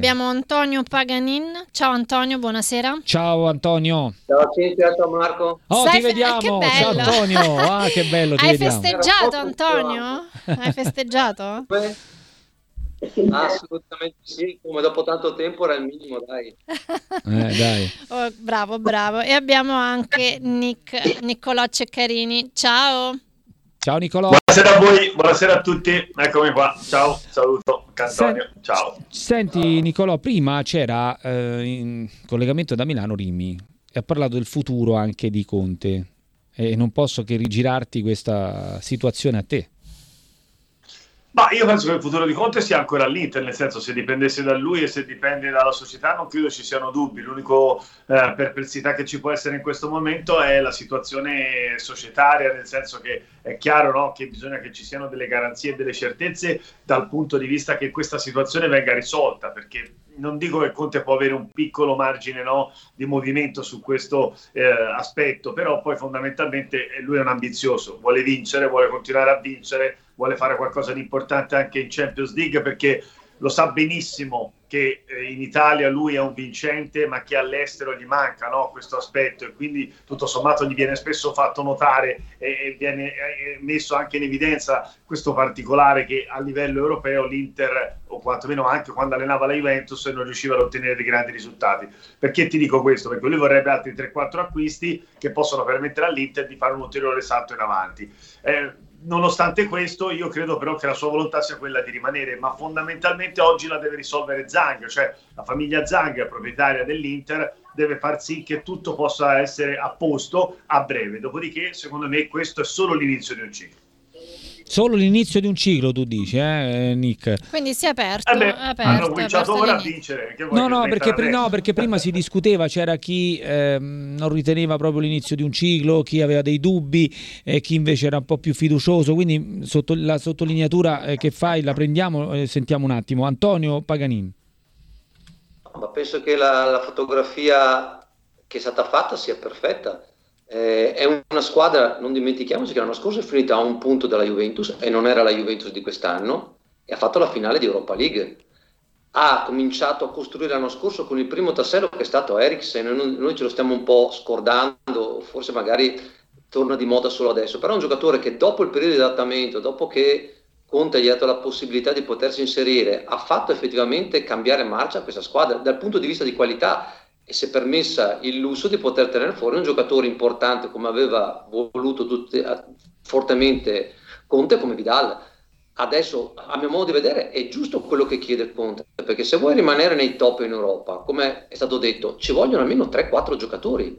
abbiamo Antonio Paganin. Ciao Antonio, buonasera. Ciao Antonio. Ciao Cinzia, ciao Marco. Ti vediamo. Ciao Antonio. Che bello, ti vediamo. Hai festeggiato, Antonio? Hai festeggiato? Assolutamente sì, come dopo tanto tempo era il minimo, dai. Dai. Oh, bravo. E abbiamo anche Niccolò Ceccarini. Ciao. Ciao Niccolò. Buonasera a voi, buonasera a tutti, eccomi qua, ciao, saluto Antonio, ciao. Senti Niccolò, prima c'era in collegamento da Milano Rimmi e ha parlato del futuro anche di Conte e non posso che rigirarti questa situazione a te. Ma io penso che il futuro di Conte sia ancora all'Inter, nel senso, se dipendesse da lui e se dipende dalla società non credo ci siano dubbi. L'unico perplessità che ci può essere in questo momento è la situazione societaria, nel senso che è chiaro, no, che bisogna che ci siano delle garanzie e delle certezze dal punto di vista che questa situazione venga risolta, perché non dico che Conte può avere un piccolo margine, no, di movimento su questo aspetto, però poi fondamentalmente lui è un ambizioso, vuole vincere, vuole continuare a vincere, vuole fare qualcosa di importante anche in Champions League, perché lo sa benissimo che in Italia lui è un vincente, ma che all'estero gli manca, no, questo aspetto, e quindi tutto sommato gli viene spesso fatto notare e viene messo anche in evidenza questo particolare che a livello europeo l'Inter, o quantomeno anche quando allenava la Juventus, non riusciva ad ottenere dei grandi risultati. Perché ti dico questo? Perché lui vorrebbe altri 3-4 acquisti che possono permettere all'Inter di fare un ulteriore salto in avanti. Nonostante questo, io credo però che la sua volontà sia quella di rimanere, ma fondamentalmente oggi la deve risolvere Zhang, cioè la famiglia Zhang, proprietaria dell'Inter, deve far sì che tutto possa essere a posto a breve. Dopodiché, secondo me, questo è solo l'inizio di un ciclo. Solo l'inizio di un ciclo, tu dici, Nick? Quindi si è aperto. Hanno cominciato ora a vincere. Perché prima si discuteva, c'era chi non riteneva proprio l'inizio di un ciclo, chi aveva dei dubbi e chi invece era un po' più fiducioso. Quindi la sottolineatura che fai la prendiamo, sentiamo un attimo. Antonio Paganin. Ma penso che la fotografia che è stata fatta sia perfetta. È una squadra, non dimentichiamoci che l'anno scorso è finita a un punto dalla Juventus e non era la Juventus di quest'anno, e ha fatto la finale di Europa League. Ha cominciato a costruire l'anno scorso con il primo tassello che è stato Eriksen. Noi ce lo stiamo un po' scordando, forse magari torna di moda solo adesso, però è un giocatore che dopo il periodo di adattamento, dopo che Conte gli ha dato la possibilità di potersi inserire, ha fatto effettivamente cambiare marcia a questa squadra dal punto di vista di qualità, e si è permessa il lusso di poter tenere fuori un giocatore importante come aveva voluto fortemente Conte, come Vidal. Adesso, a mio modo di vedere, è giusto quello che chiede Conte, perché se vuoi rimanere nei top in Europa, come è stato detto, ci vogliono almeno 3-4 giocatori.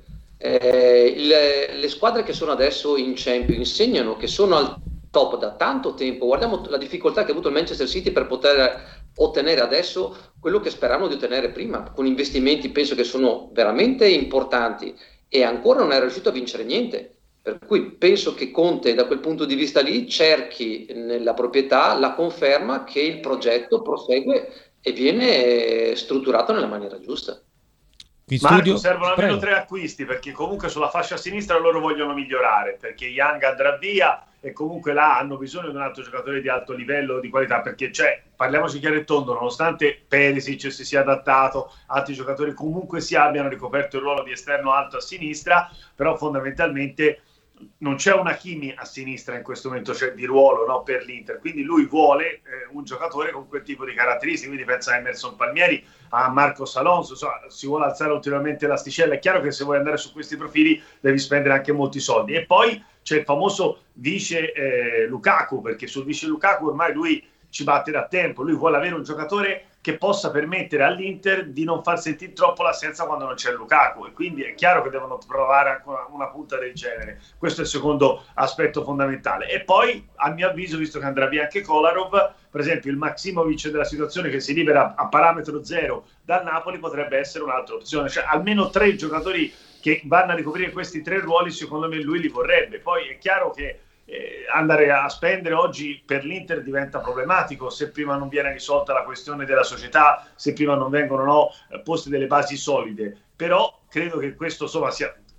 Le squadre che sono adesso in Champions insegnano che sono al top da tanto tempo. Guardiamo la difficoltà che ha avuto il Manchester City per poter ottenere adesso quello che speravano di ottenere prima, con investimenti penso che sono veramente importanti, e ancora non è riuscito a vincere niente. Per cui penso che Conte da quel punto di vista lì cerchi nella proprietà la conferma che il progetto prosegue e viene strutturato nella maniera giusta. Marco, servono almeno 3 acquisti, perché comunque sulla fascia sinistra loro vogliono migliorare, perché Young andrà via e comunque là hanno bisogno di un altro giocatore di alto livello, di qualità, perché parliamoci chiaro e tondo, nonostante Perisic si sia adattato, altri giocatori comunque abbiano ricoperto il ruolo di esterno alto a sinistra, però fondamentalmente non c'è un Hakimi a sinistra in questo momento, c'è di ruolo, no, per l'Inter, quindi lui vuole un giocatore con quel tipo di caratteristiche, quindi pensa a Emerson Palmieri, a Marcos Alonso, insomma, si vuole alzare ulteriormente l'asticella. È chiaro che se vuoi andare su questi profili devi spendere anche molti soldi, e poi c'è il famoso vice Lukaku, perché sul vice Lukaku ormai lui ci batte da tempo, lui vuole avere un giocatore che possa permettere all'Inter di non far sentire troppo l'assenza quando non c'è Lukaku, e quindi è chiaro che devono provare ancora una punta del genere. Questo è il secondo aspetto fondamentale. E poi, a mio avviso, visto che andrà via anche Kolarov, per esempio il Maximovic della situazione che si libera a parametro zero dal Napoli potrebbe essere un'altra opzione, cioè almeno 3 giocatori che vanno a ricoprire questi 3 ruoli, secondo me lui li vorrebbe. Poi è chiaro che andare a spendere oggi per l'Inter diventa problematico se prima non viene risolta la questione della società, se prima non vengono poste delle basi solide, però credo che questo insomma sia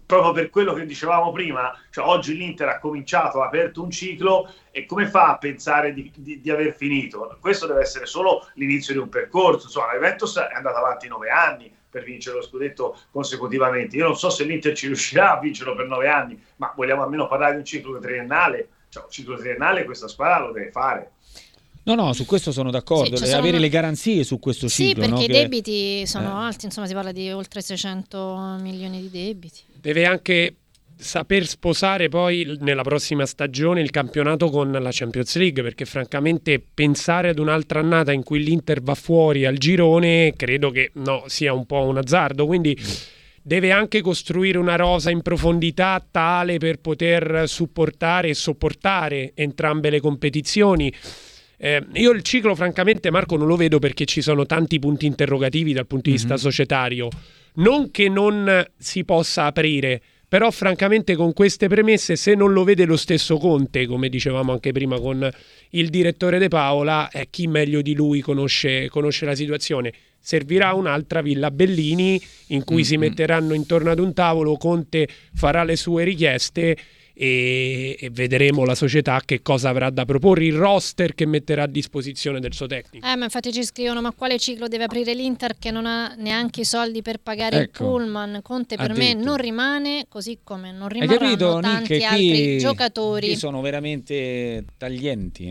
proprio per quello che dicevamo prima, cioè oggi l'Inter ha cominciato, ha aperto un ciclo, e come fa a pensare di aver finito? Questo deve essere solo l'inizio di un percorso. Insomma, la Juventus è andata avanti 9 anni per vincere lo scudetto consecutivamente. Io non so se l'Inter ci riuscirà a vincerlo per 9 anni, ma vogliamo almeno parlare di un ciclo triennale. Cioè, un ciclo triennale questa squadra lo deve fare. No, su questo sono d'accordo, Sì, avere le garanzie su questo ciclo. Sì, perché i debiti sono alti, insomma si parla di oltre 600 milioni di debiti. Deve anche saper sposare poi nella prossima stagione il campionato con la Champions League, perché francamente pensare ad un'altra annata in cui l'Inter va fuori al girone credo che sia un po' un azzardo, quindi deve anche costruire una rosa in profondità tale per poter supportare e sopportare entrambe le competizioni. Io il ciclo francamente, Marco, non lo vedo, perché ci sono tanti punti interrogativi dal punto di vista societario. Non che non si possa aprire, però francamente con queste premesse, se non lo vede lo stesso Conte, come dicevamo anche prima con il direttore De Paola, chi meglio di lui conosce la situazione. Servirà un'altra Villa Bellini in cui si metteranno intorno ad un tavolo, Conte farà le sue richieste e vedremo la società che cosa avrà da proporre, il roster che metterà a disposizione del suo tecnico. Ma infatti ci scrivono: ma quale ciclo deve aprire l'Inter che non ha neanche i soldi per pagare il pullman? Conte per me non rimane, così come non rimarranno tanti altri giocatori. Qui sono veramente taglienti,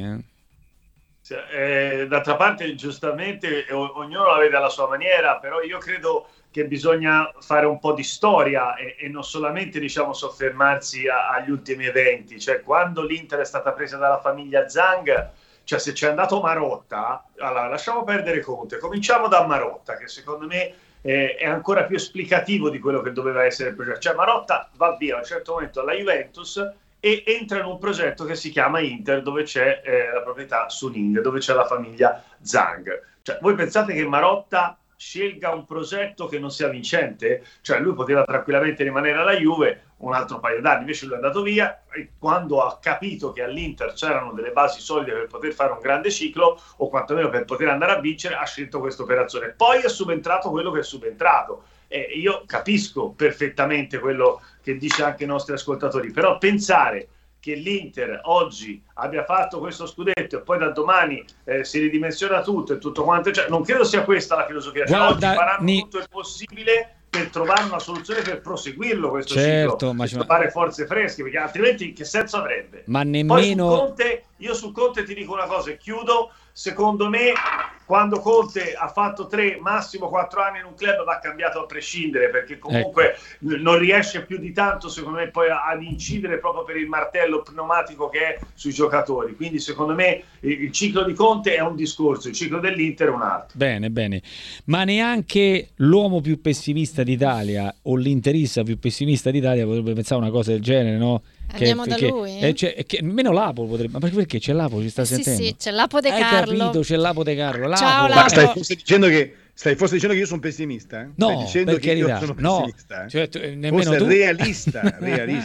D'altra parte, giustamente, ognuno la vede alla sua maniera, però io credo che bisogna fare un po' di storia e non solamente, diciamo, soffermarsi agli ultimi eventi. Cioè, quando l'Inter è stata presa dalla famiglia Zhang, cioè se c'è andato Marotta, allora lasciamo perdere Conte, cominciamo da Marotta, che secondo me è ancora più esplicativo di quello che doveva essere il progetto. Cioè Marotta va via a un certo momento alla Juventus e entra in un progetto che si chiama Inter, dove c'è la proprietà Suning, dove c'è la famiglia Zhang. Cioè, voi pensate che Marotta scelga un progetto che non sia vincente? Cioè, lui poteva tranquillamente rimanere alla Juve un altro paio d'anni, invece lui è andato via e quando ha capito che all'Inter c'erano delle basi solide per poter fare un grande ciclo, o quantomeno per poter andare a vincere, ha scelto questa operazione. Poi è subentrato quello che è subentrato. Io capisco perfettamente quello che dice anche i nostri ascoltatori, però pensare che l'Inter oggi abbia fatto questo scudetto e poi da domani si ridimensiona tutto e tutto quanto, cioè, non credo sia questa la filosofia. Guarda, oggi faranno tutto il possibile per trovare una soluzione per proseguirlo questo ciclo, per trovare forze fresche, perché altrimenti che senso avrebbe? Ma nemmeno... Poi su Conte ti dico una cosa e chiudo: secondo me quando Conte ha fatto 3, massimo 4 anni in un club va cambiato a prescindere, perché comunque non riesce più di tanto, secondo me, poi ad incidere proprio per il martello pneumatico che è sui giocatori. Quindi secondo me il ciclo di Conte è un discorso, il ciclo dell'Inter è un altro. Bene, ma neanche l'uomo più pessimista d'Italia o l'interista più pessimista d'Italia potrebbe pensare una cosa del genere, no? Andiamo da lui? Meno Lapo potrebbe, ma perché c'è Lapo, ci sta sentendo? Sì, c'è Lapo De Carlo. Hai capito, c'è Lapo De Carlo. Ciao, ma stai forse dicendo che io sono pessimista? No, stai dicendo per che carità, io sono pessimista? Cioè, nemmeno forse tu. realista.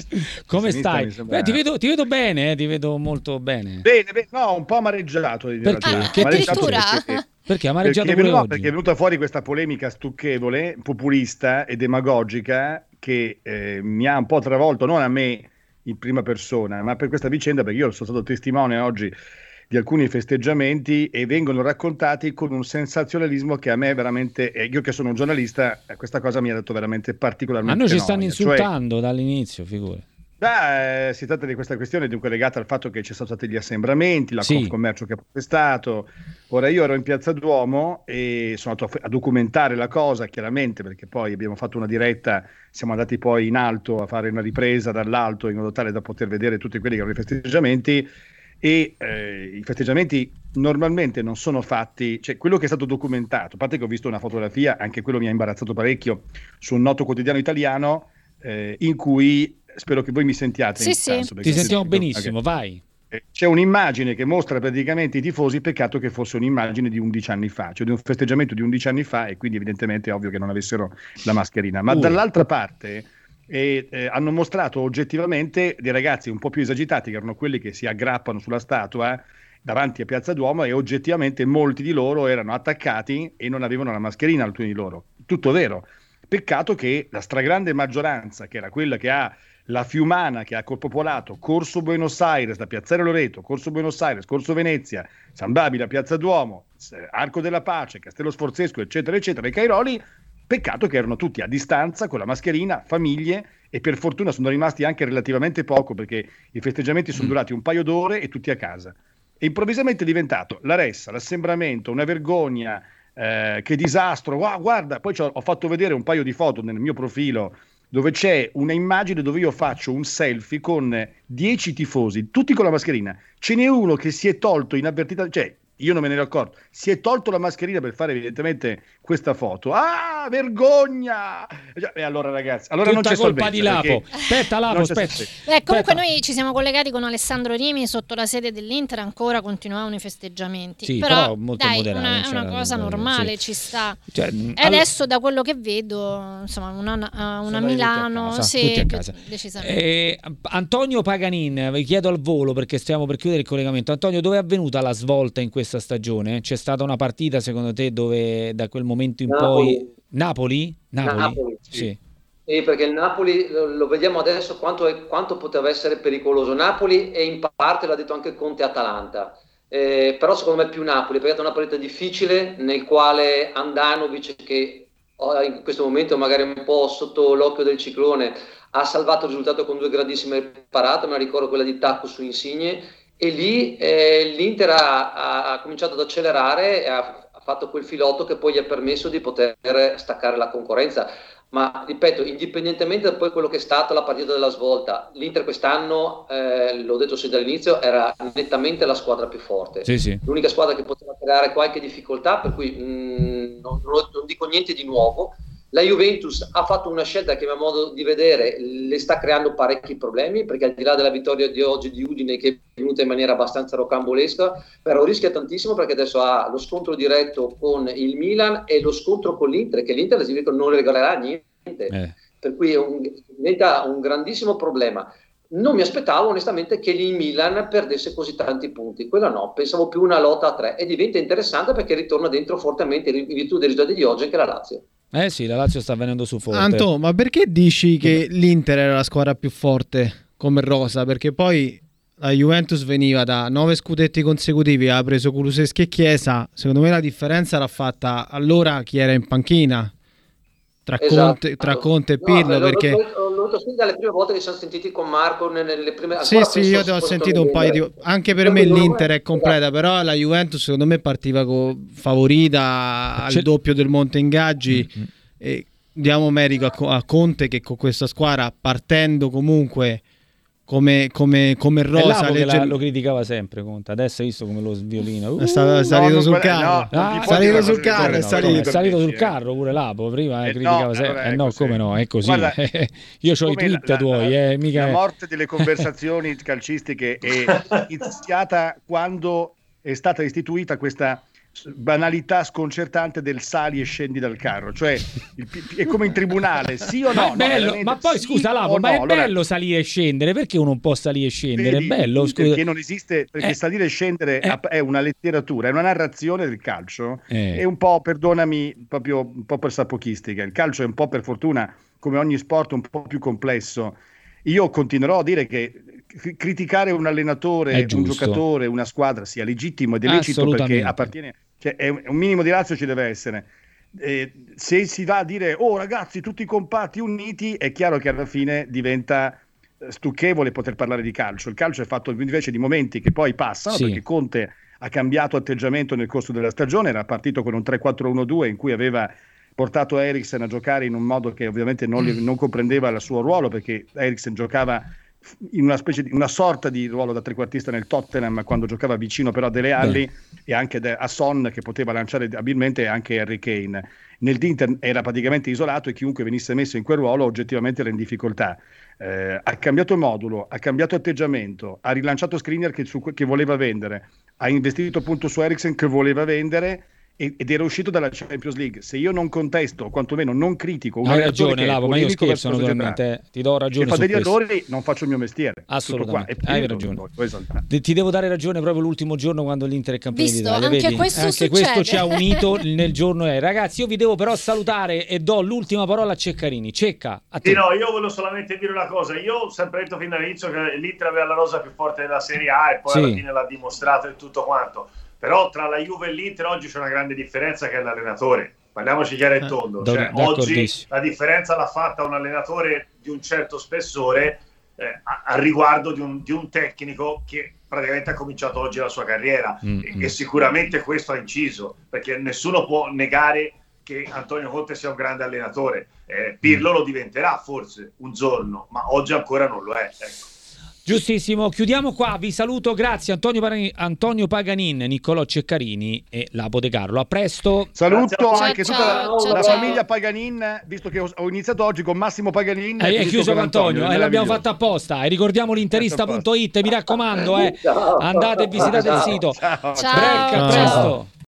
Come stai? Sembra... Ti vedo bene, ti vedo molto bene. Bene, no, un po' amareggiato. Perché? Addirittura? Perché amareggiato perché è venuta fuori questa polemica stucchevole, populista e demagogica che mi ha un po' travolto, non a me in prima persona, ma per questa vicenda, perché io sono stato testimone oggi di alcuni festeggiamenti e vengono raccontati con un sensazionalismo che a me veramente, io che sono un giornalista, questa cosa mi ha dato veramente particolarmente noia. Ma noi ci stanno insultando dall'inizio, figure. Si tratta di questa questione dunque legata al fatto che ci sono stati gli assembramenti, la Confcommercio che ha protestato. Ora io ero in Piazza Duomo e sono andato a documentare la cosa, chiaramente, perché poi abbiamo fatto una diretta, siamo andati poi in alto a fare una ripresa dall'alto in modo tale da poter vedere tutti quelli che erano i festeggiamenti, e i festeggiamenti normalmente non sono fatti, cioè quello che è stato documentato, a parte che ho visto una fotografia, anche quello mi ha imbarazzato parecchio, su un noto quotidiano italiano in cui, spero che voi mi sentiate. Sì, ti sentiamo benissimo, vai. C'è un'immagine che mostra praticamente i tifosi, peccato che fosse un'immagine di 11 anni fa, cioè di un festeggiamento di 11 anni fa, e quindi evidentemente è ovvio che non avessero la mascherina. Ma dall'altra parte hanno mostrato oggettivamente dei ragazzi un po' più esagitati, che erano quelli che si aggrappano sulla statua davanti a Piazza Duomo, e oggettivamente molti di loro erano attaccati e non avevano la mascherina, alcuni di loro. Tutto vero. Peccato che la stragrande maggioranza, che era quella che ha la Fiumana, che ha col popolato Corso Buenos Aires, da Piazzale Loreto, Corso Buenos Aires, Corso Venezia, San Babila, Piazza Duomo, Arco della Pace, Castello Sforzesco, eccetera, eccetera, e Cairoli, peccato che erano tutti a distanza, con la mascherina, famiglie, e per fortuna sono rimasti anche relativamente poco, perché i festeggiamenti sono durati un paio d'ore e tutti a casa. E improvvisamente è diventato la ressa, l'assembramento, una vergogna, che disastro, guarda, poi ho fatto vedere un paio di foto nel mio profilo, dove c'è una immagine dove io faccio un selfie con 10 tifosi, tutti con la mascherina. Ce n'è uno che si è tolto inavvertitamente, cioè io non me ne ero accorto, si è tolto la mascherina per fare evidentemente questa foto. Ah, vergogna! E allora ragazzi, allora tutta non c'è colpa di Lapo. Aspetta Lapo, aspetta. Comunque noi ci siamo collegati con Alessandro Rimi sotto la sede dell'Inter, ancora continuavano i festeggiamenti. Sì, però molto dai, moderati, è una cosa normale, sì. Ci sta. Cioè, e adesso da quello che vedo, insomma, una Milano, tutti a casa. Decisamente. Antonio Paganin, vi chiedo al volo perché stiamo per chiudere il collegamento. Antonio, dove è avvenuta la svolta in questa stagione? C'è stata una partita secondo te dove da quel momento in poi Napoli? Sì. Perché il Napoli lo vediamo adesso quanto poteva essere pericoloso Napoli, e in parte l'ha detto anche Conte Atalanta, però secondo me più Napoli, perché è stata una partita difficile nel quale Andanovic, che in questo momento magari un po' sotto l'occhio del ciclone, ha salvato il risultato con 2 grandissime parate, ma ricordo quella di Tacco su Insigne, e lì l'Inter ha cominciato ad accelerare e ha fatto quel filotto che poi gli ha permesso di poter staccare la concorrenza. Ma ripeto, indipendentemente da poi quello che è stata la partita della svolta, l'Inter quest'anno, l'ho detto sin dall'inizio, era nettamente la squadra più forte. Sì. L'unica squadra che poteva creare qualche difficoltà, per cui non dico niente di nuovo. La Juventus ha fatto una scelta che a mio modo di vedere le sta creando parecchi problemi, perché al di là della vittoria di oggi di Udine, che è venuta in maniera abbastanza rocambolesca, però rischia tantissimo, perché adesso ha lo scontro diretto con il Milan e lo scontro con l'Inter, che l'Inter non regalerà niente, per cui diventa un grandissimo problema. Non mi aspettavo onestamente che il Milan perdesse così tanti punti, quello no, pensavo più una lotta a 3, e diventa interessante perché ritorna dentro fortemente in virtù dei risultati di oggi anche la Lazio. Sì, la Lazio sta venendo su forte. Anto, ma perché dici che l'Inter era la squadra più forte come rosa? Perché poi la Juventus veniva da 9 scudetti consecutivi, ha preso Kulusevski e Chiesa. Secondo me la differenza l'ha fatta allora chi era in panchina tra Conte e Pirlo, perché l'ho detto dalle prime volte che siamo sentiti con Marco nelle prime. Sì, io ti ho sentito un paio di. Anche per me l'Inter è completa, però la Juventus secondo me partiva favorita al doppio del monte ingaggi. E diamo merito a Conte, che con questa squadra, partendo comunque come rosa, lo criticava sempre Conte. Adesso hai visto come lo sviolino, è salito sul carro, è salito sul carro pure Lapo. Prima criticava sempre, come no, è così. Guarda, io ho i tweet tuoi, mica. La morte delle conversazioni calcistiche è iniziata quando è stata istituita questa banalità sconcertante del sali e scendi dal carro, cioè è come in tribunale, sì o no? Ma poi scusa Lapo, ma è bello salire e scendere, perché uno non può salire e scendere? È bello, perché non esiste, perché salire e scendere è una letteratura, è una narrazione del calcio, è un po', perdonami, proprio un po' per sapochistica. Il calcio è un po', per fortuna, come ogni sport, un po' più complesso. Io continuerò a dire che criticare un allenatore, un giocatore, una squadra sia legittimo ed è lecito, perché appartiene, cioè è un minimo di razio ci deve essere. Se si va a dire ragazzi tutti compatti uniti, è chiaro che alla fine diventa stucchevole poter parlare di calcio. Il calcio è fatto invece di momenti che poi passano, perché Conte ha cambiato atteggiamento nel corso della stagione, era partito con un 3-4-1-2 in cui aveva portato Eriksen a giocare in un modo che ovviamente non comprendeva il suo ruolo, perché Eriksen giocava in una sorta di ruolo da trequartista nel Tottenham, quando giocava vicino però a Dele Alli e anche a Son, che poteva lanciare abilmente, e anche Harry Kane. Nell'Inter era praticamente isolato e chiunque venisse messo in quel ruolo oggettivamente era in difficoltà. Ha cambiato modulo, ha cambiato atteggiamento, ha rilanciato Skriniar che voleva vendere, ha investito appunto su Eriksen che voleva vendere, ed era uscito dalla Champions League. Se io non contesto, o quantomeno non critico, hai ragione, Lavo, ma io scherzo naturalmente, ti do ragione. Se fa degli errori non faccio il mio mestiere. Assolutamente, hai ragione. Ti devo dare ragione proprio l'ultimo giorno quando l'Inter è campione d'Italia. Anche questo ci ha unito nel giorno. Ragazzi, io vi devo però salutare e do l'ultima parola a Ceccarini. Cecca, a te. Sì, no, io volevo solamente dire una cosa. Io ho sempre detto fin dall'inizio che l'Inter aveva la rosa più forte della Serie A e poi alla fine l'ha dimostrato e tutto quanto. Però tra la Juve e l'Inter oggi c'è una grande differenza, che è l'allenatore. Parliamoci chiaro e tondo. Cioè, oggi la differenza l'ha fatta un allenatore di un certo spessore a riguardo di un tecnico che praticamente ha cominciato oggi la sua carriera e sicuramente questo ha inciso, perché nessuno può negare che Antonio Conte sia un grande allenatore. Pirlo lo diventerà forse un giorno, ma oggi ancora non lo è, ecco. Giustissimo, chiudiamo qua, vi saluto, grazie Antonio Paganin, Niccolò Ceccarini e Lapo De Carlo, a presto. Saluto anche tutta la famiglia Paganin, visto che ho iniziato oggi con Massimo Paganin. È chiuso con Antonio, l'abbiamo fatto apposta, e ricordiamo l'interista.it, mi raccomando, andate e visitate il sito. Ciao. Break, a presto.